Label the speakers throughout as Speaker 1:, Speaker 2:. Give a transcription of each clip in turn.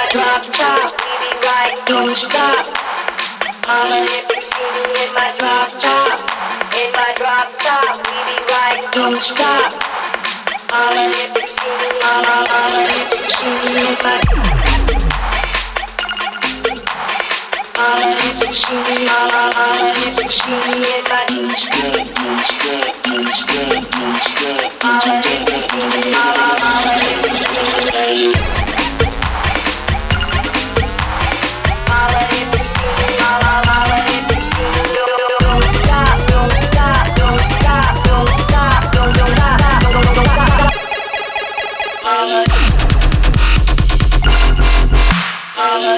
Speaker 1: drop top, we be riding, don't stop. Holla if you see me in my drop top. In my drop top, we be riding, don't stop. Holla if you see me, holla if you see me in my. Holla if you see me, holla if you see me in my. Holla if you see me, holla if you see me. Holla if you see me, holla if you see me. Don't stop, don't stop, don't stop, don't stop, don't stop, don't stop. Holla, holla.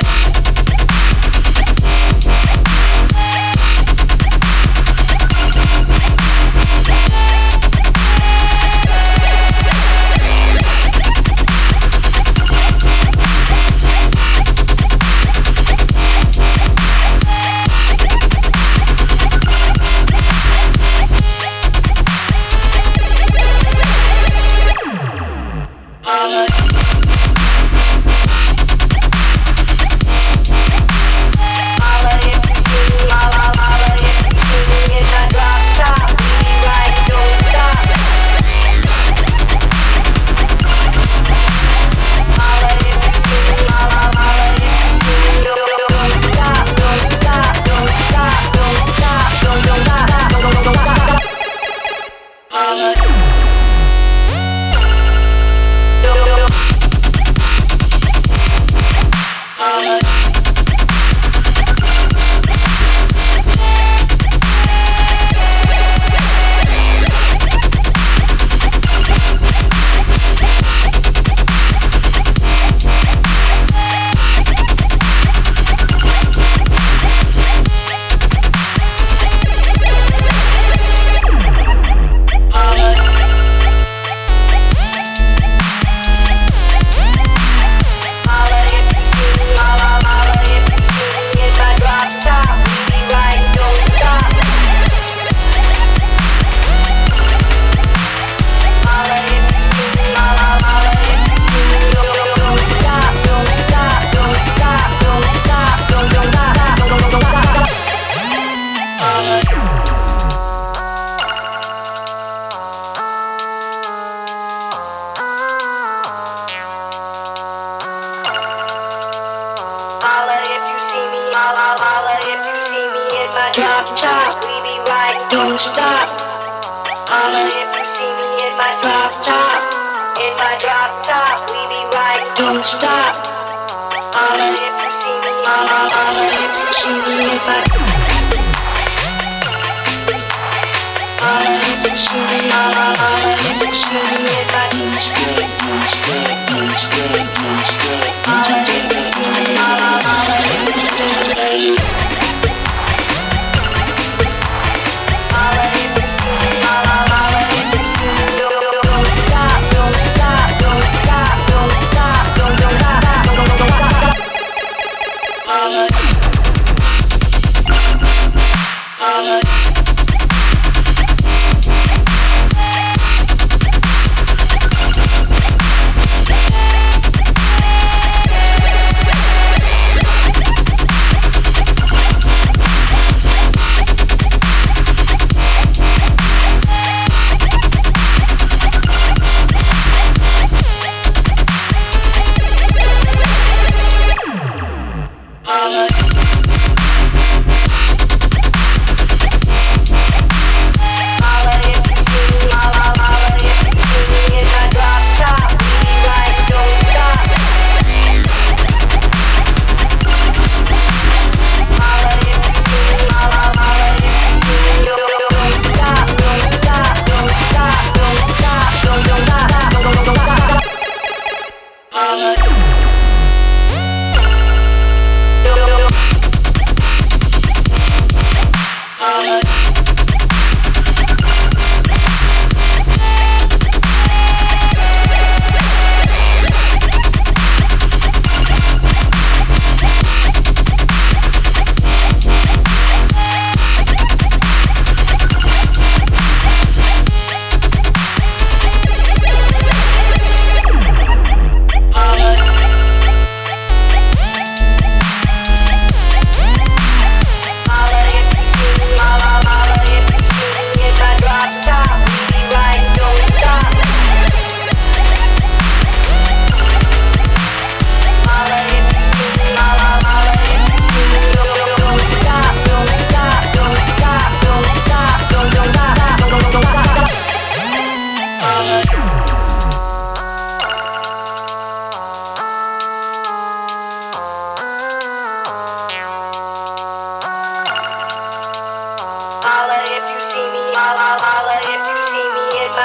Speaker 1: Drop top, we be riding, don't stop. Holla if you see me in my drop top. In my drop top, we be riding, don't stop. Holla if you see me, holla if you see me in my. Holla if you see me, holla if you see me in my. Holla if you see me, holla if you see me.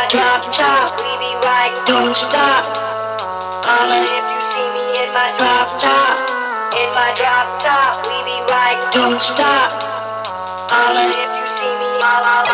Speaker 1: drop top, we be riding, don't stop. Holla if you see me in my drop top. In my drop top, we be riding, don't stop. Holla if you see me, holla.